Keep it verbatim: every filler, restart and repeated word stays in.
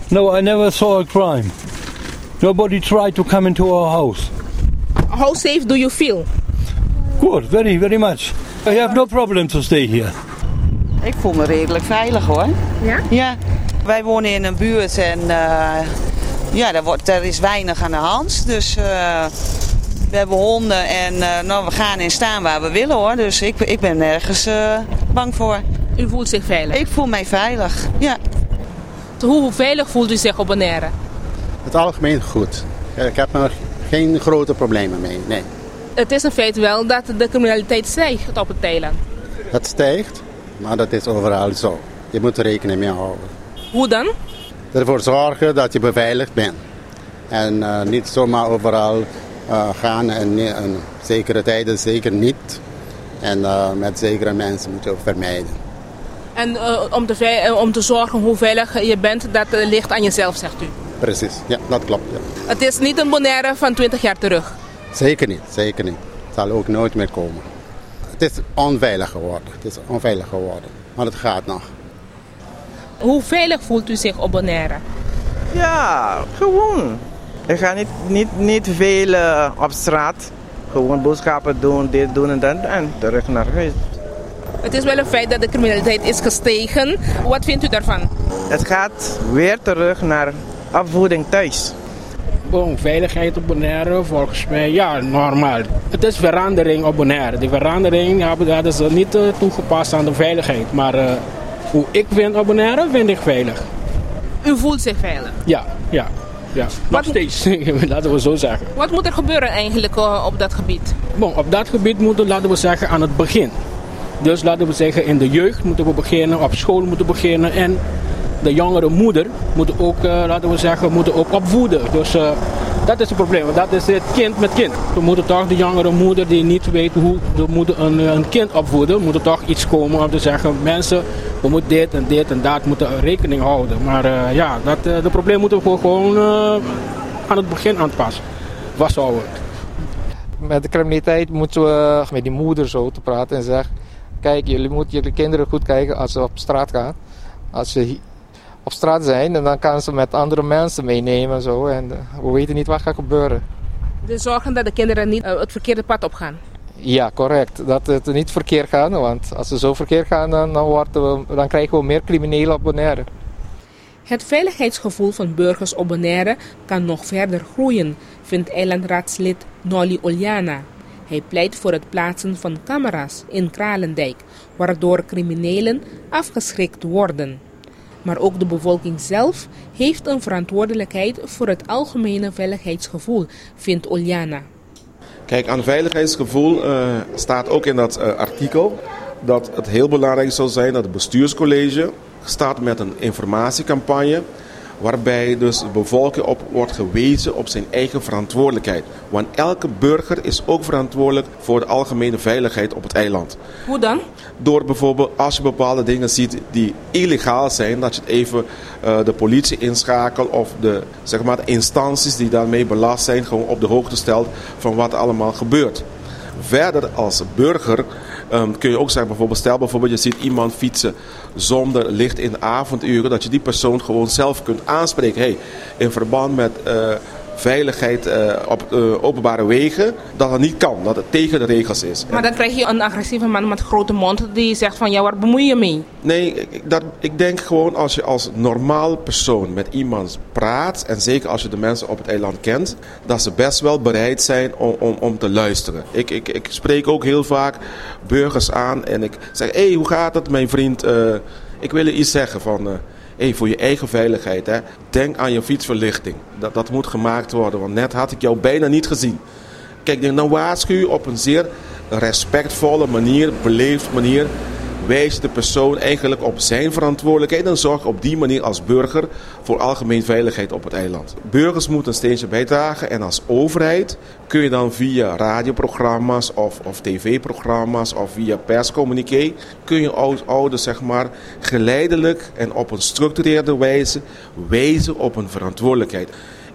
No, I never saw a crime. Nobody tried to come into our house. How safe do you feel? Good, very, very much. I have no problem to stay here. Ik voel me redelijk veilig hoor. Ja? Ja. Wij wonen in een buurt en uh, ja, daar, wordt, daar is weinig aan de hand. Dus uh, we hebben honden en uh, nou, we gaan en staan waar we willen hoor. Dus ik, ik ben nergens uh, bang voor. U voelt zich veilig? Ik voel mij veilig, ja. Hoe veilig voelt u zich op Bonaire? Het algemeen goed. Ik heb er geen grote problemen mee, nee. Het is een feit wel dat de criminaliteit stijgt op het eiland. Het stijgt, maar dat is overal zo. Je moet er rekening mee houden. Hoe dan? Ervoor zorgen dat je beveiligd bent. En uh, niet zomaar overal uh, gaan en, en zekere tijden zeker niet. En uh, met zekere mensen moet je ook vermijden. En uh, om, te uh, om te zorgen hoe veilig je bent, dat uh, ligt aan jezelf, zegt u? Precies, ja, dat klopt. Ja. Het is niet een Bonaire van twintig jaar terug? Zeker niet, zeker niet. Het zal ook nooit meer komen. Het is onveilig geworden, het is onveilig geworden, maar het gaat nog. Hoe veilig voelt u zich op Bonaire? Ja, gewoon. Ik ga niet, niet, niet veel uh, op straat. Gewoon boodschappen doen, dit doen en dat en terug naar huis. Het is wel een feit dat de criminaliteit is gestegen. Wat vindt u daarvan? Het gaat weer terug naar opvoeding thuis. Bon, veiligheid op Bonaire, volgens mij, ja, normaal. Het is verandering op Bonaire. Die verandering hadden ze niet uh, toegepast aan de veiligheid. Maar uh, hoe ik vind op Bonaire, vind ik veilig. U voelt zich veilig? Ja, ja. Ja, nog steeds, laten we zo zeggen. Wat moet er gebeuren eigenlijk uh, op dat gebied? Bon, op dat gebied moeten we, laten we zeggen, aan het begin. Dus laten we zeggen, in de jeugd moeten we beginnen, op school moeten we beginnen. En de jongere moeder moet ook, uh, laten we zeggen, moeten ook opvoeden. Dus uh, dat is het probleem, want dat is het kind met kind. We moeten toch de jongere moeder die niet weet hoe we moeten een, een kind opvoeden, moet er toch iets komen om te zeggen, mensen, we moeten dit en dit en dat moeten rekening houden. Maar uh, ja, dat, uh, de probleem moeten we gewoon uh, aan het begin aanpassen. Vasthouden. Met de criminaliteit moeten we met die moeder zo te praten en zeggen, kijk, jullie moeten jullie kinderen goed kijken als ze op straat gaan. Als ze op straat zijn, en dan kan ze met andere mensen meenemen en zo. En we weten niet wat gaat gebeuren. Dus zorgen dat de kinderen niet uh, het verkeerde pad opgaan? Ja, correct. Dat het niet verkeerd gaat. Want als ze zo verkeerd gaan, dan, dan, worden we, dan krijgen we meer criminelen op Bonaire. Het veiligheidsgevoel van burgers op Bonaire kan nog verder groeien, vindt eilandraadslid Nolly Oljana. Hij pleit voor het plaatsen van camera's in Kralendijk, waardoor criminelen afgeschrikt worden. Maar ook de bevolking zelf heeft een verantwoordelijkheid voor het algemene veiligheidsgevoel, vindt Oljana. Kijk, aan veiligheidsgevoel uh, staat ook in dat uh, artikel dat het heel belangrijk zal zijn dat het bestuurscollege start met een informatiecampagne waarbij dus de bevolking op wordt gewezen op zijn eigen verantwoordelijkheid. Want elke burger is ook verantwoordelijk voor de algemene veiligheid op het eiland. Hoe dan? Door bijvoorbeeld als je bepaalde dingen ziet die illegaal zijn, dat je het even uh, de politie inschakelt of de, zeg maar, de instanties die daarmee belast zijn gewoon op de hoogte stelt van wat er allemaal gebeurt. Verder als burger um, kun je ook zeggen, bijvoorbeeld, stel bijvoorbeeld je ziet iemand fietsen zonder licht in de avonduren, dat je die persoon gewoon zelf kunt aanspreken. Hey, in verband met uh, veiligheid uh, op uh, openbare wegen, dat het niet kan, dat het tegen de regels is. Maar dan krijg je een agressieve man met grote mond die zegt van ja, waar bemoei je mee? Nee, dat, ik denk gewoon als je als normaal persoon met iemand praat, en zeker als je de mensen op het eiland kent, dat ze best wel bereid zijn om, om, om te luisteren. Ik, ik, ik spreek ook heel vaak burgers aan en ik zeg, hé, hey, hoe gaat het mijn vriend? Uh, ik wil je iets zeggen van, uh, hey, voor je eigen veiligheid, hè, denk aan je fietsverlichting. Dat, dat moet gemaakt worden, want net had ik jou bijna niet gezien. Kijk, dan waarschuw je op een zeer respectvolle manier, beleefd manier, wijst de persoon eigenlijk op zijn verantwoordelijkheid en zorgt op die manier als burger voor algemeen veiligheid op het eiland. Burgers moeten een steentje bijdragen en als overheid kun je dan via radioprogramma's of, of tv-programma's of via perscommuniqué kun je ouders zeg maar geleidelijk en op een structureerde wijze wijzen op een verantwoordelijkheid.